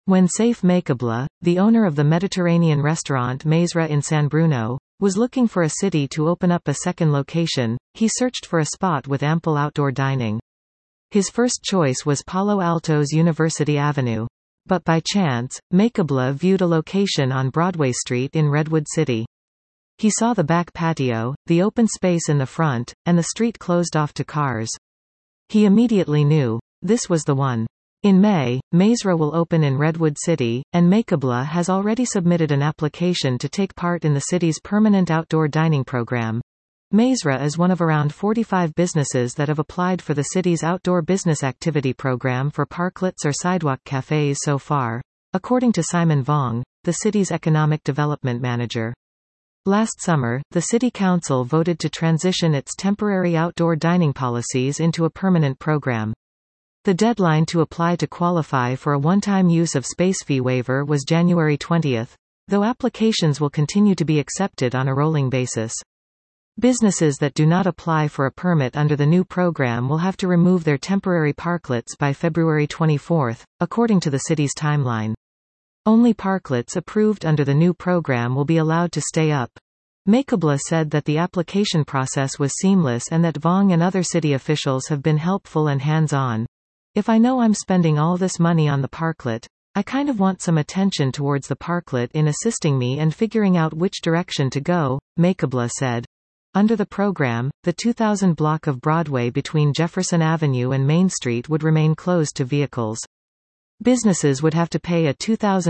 When Saif Makebla, the owner of the Mediterranean restaurant Meizra in San Bruno, was looking for a city to open up a second location, he searched for a spot with ample outdoor dining. His first choice was Palo Alto's University Avenue. But by chance, Makebla viewed a location on Broadway Street in Redwood City. He saw the back patio, the open space in the front, and the street closed off to cars. He immediately knew. This was the one. In May, Meizra will open in Redwood City, and Makebla has already submitted an application to take part in the city's permanent outdoor dining program. Meizra is one of around 45 businesses that have applied for the city's outdoor business activity program for parklets or sidewalk cafes so far, according to Simon Vong, the city's economic development manager. Last summer, the City Council voted to transition its temporary outdoor dining policies into a permanent program. The deadline to apply to qualify for a one-time use of space fee waiver was January 20, though applications will continue to be accepted on a rolling basis. Businesses that do not apply for a permit under the new program will have to remove their temporary parklets by February 24, according to the city's timeline. Only parklets approved under the new program will be allowed to stay up. Makebla said that the application process was seamless and that Vong and other city officials have been helpful and hands-on. If I know I'm spending all this money on the parklet, I kind of want some attention towards the parklet in assisting me and figuring out which direction to go, Makebla said. Under the program, the 2000 block of Broadway between Jefferson Avenue and Main Street would remain closed to vehicles. Businesses would have to pay a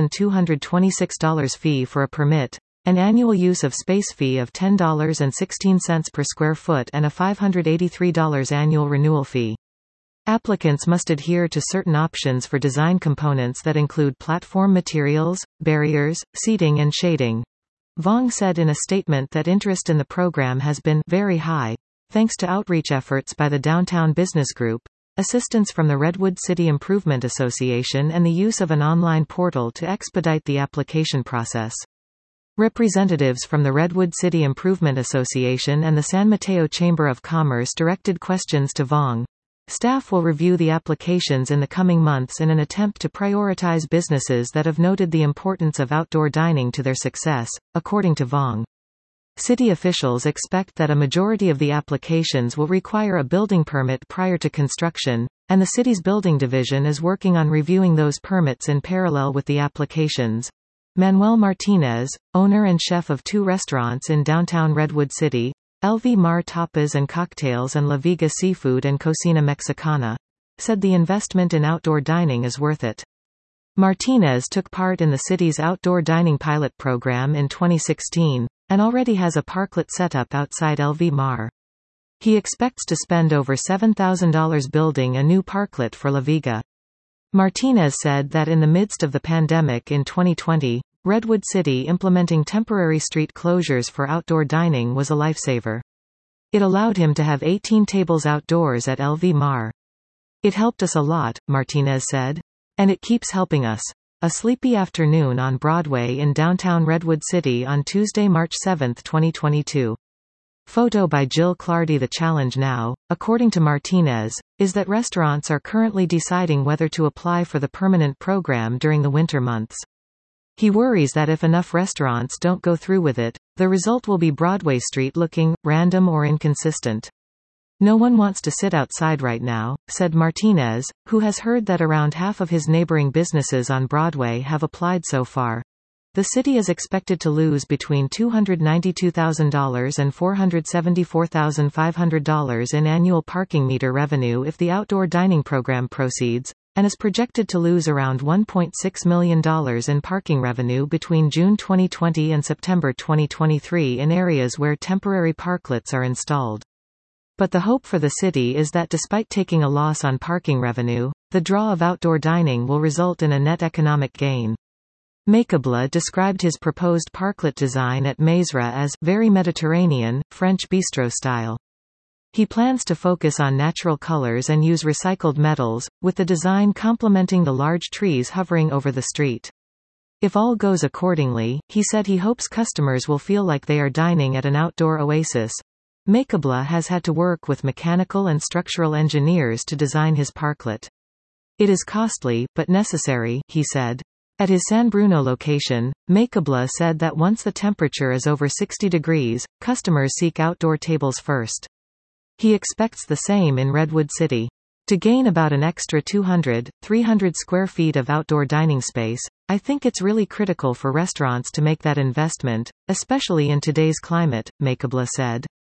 $2,226 fee for a permit, an annual use of space fee of $10.16 per square foot and a $583 annual renewal fee. Applicants must adhere to certain options for design components that include platform materials, barriers, seating and shading. Vong said in a statement that interest in the program has been very high, thanks to outreach efforts by the Downtown Business Group, assistance from the Redwood City Improvement Association and the use of an online portal to expedite the application process. Representatives from the Redwood City Improvement Association and the San Mateo Chamber of Commerce directed questions to Vong. Staff will review the applications in the coming months in an attempt to prioritize businesses that have noted the importance of outdoor dining to their success, according to Vong. City officials expect that a majority of the applications will require a building permit prior to construction, and the city's building division is working on reviewing those permits in parallel with the applications. Manuel Martinez, owner and chef of 2 restaurants in downtown Redwood City, LV Mar Tapas and Cocktails and La Viga Seafood and Cocina Mexicana, said the investment in outdoor dining is worth it. Martinez took part in the city's outdoor dining pilot program in 2016, and already has a parklet setup outside LV Mar. He expects to spend over $7,000 building a new parklet for La Viga. Martinez said that in the midst of the pandemic in 2020, Redwood City implementing temporary street closures for outdoor dining was a lifesaver. It allowed him to have 18 tables outdoors at LV Mar. It helped us a lot, Martinez said. And it keeps helping us. A sleepy afternoon on Broadway in downtown Redwood City on Tuesday, March 7, 2022. Photo by Jill Clardy. The challenge now, according to Martinez, is that restaurants are currently deciding whether to apply for the permanent program during the winter months. He worries that if enough restaurants don't go through with it, the result will be Broadway Street looking random or inconsistent. No one wants to sit outside right now, said Martinez, who has heard that around half of his neighboring businesses on Broadway have applied so far. The city is expected to lose between $292,000 and $474,500 in annual parking meter revenue if the outdoor dining program proceeds, and is projected to lose around $1.6 million in parking revenue between June 2020 and September 2023 in areas where temporary parklets are installed. But the hope for the city is that despite taking a loss on parking revenue, the draw of outdoor dining will result in a net economic gain. Makebla described his proposed parklet design at Meizra as very Mediterranean, French bistro style. He plans to focus on natural colors and use recycled metals, with the design complementing the large trees hovering over the street. If all goes accordingly, he said he hopes customers will feel like they are dining at an outdoor oasis. Makebla has had to work with mechanical and structural engineers to design his parklet. It is costly, but necessary, he said. At his San Bruno location, Makeabla said that once the temperature is over 60 degrees, customers seek outdoor tables first. He expects the same in Redwood City. To gain about an extra 200-300 square feet of outdoor dining space, I think it's really critical for restaurants to make that investment, especially in today's climate, Makeabla said.